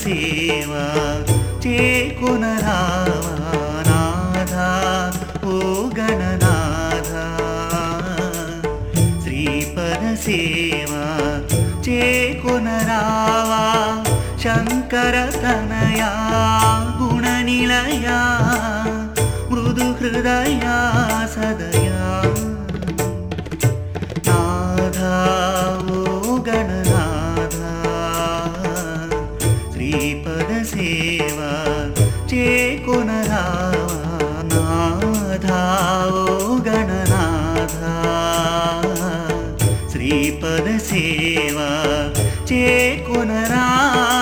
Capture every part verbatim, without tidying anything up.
సేవ చేకొనరావా నాథా ఓ గణనాథ శ్రీపద సేవ చేకొనరావా శంకర తనయా గుణనిలయా మృదు హృదయా సదయా నాథా ఓ గణనాథ శ్రీపద సేవ చేకొనరావా నాథా ఓ గణనాథ శ్రీపద సేవ చేకొనరావా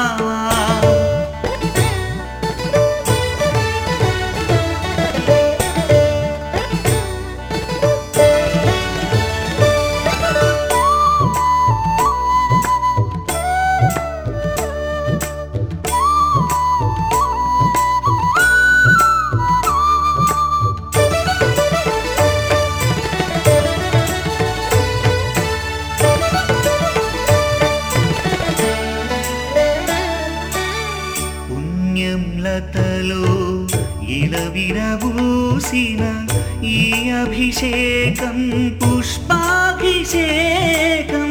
లతలో ఇలవిరబూసిన ఈ అభిషేకం పుష్పాభిషేకం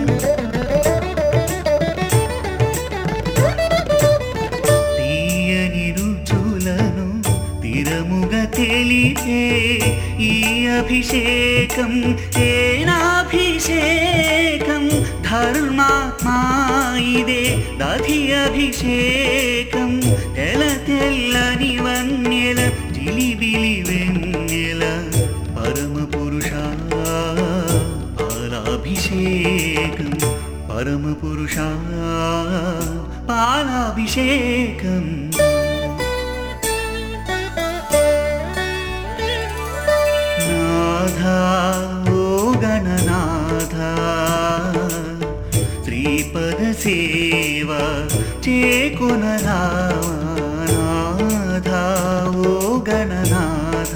తీయని రుచులను తిరముగా తెలిపే ఈ అభిషేకం తేనాభిషేకం ధర్మాత్మా ఇదే దధి అభిషేకం తెల తెల్లని వన్యల జిలిబిలి వెన్నెల పరమ పురుష పాలాభిషేకం పరమ పురుష పాలాభిషేకం నాథా ఓ గణనాథ శ్రీపద సేవ చేకొనరావా నాథా ఓ గణనాథ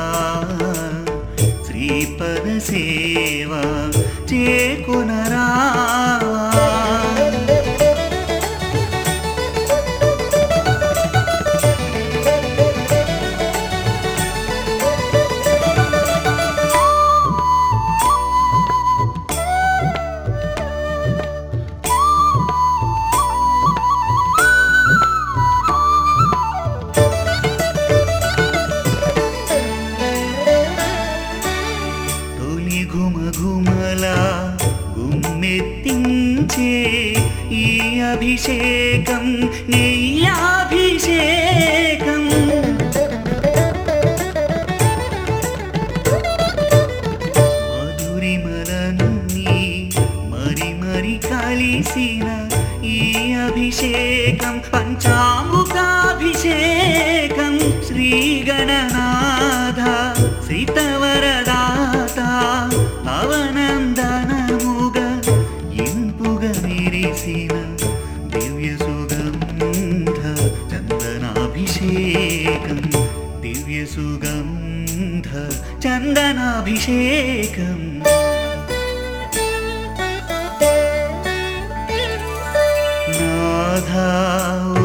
శ్రీపద సేవ చేకొనరావా ఘుమఘుమలా గుమ్మెత్తించే ఈ అభిషేకం నెయ్యాభిషేకం మధురిమలన్నీ మరి మరి కలిసిన ఈ అభిషేకం పంచామృతాభిషేకం శ్రీ గణనాథ శ్రీతవరదాత అవనందనముగ ఇంపుగ విరిసిన దివ్య సుగంధ చందనాభిషేకం దివ్య సుగంధ చందనాభిషేకం నాథా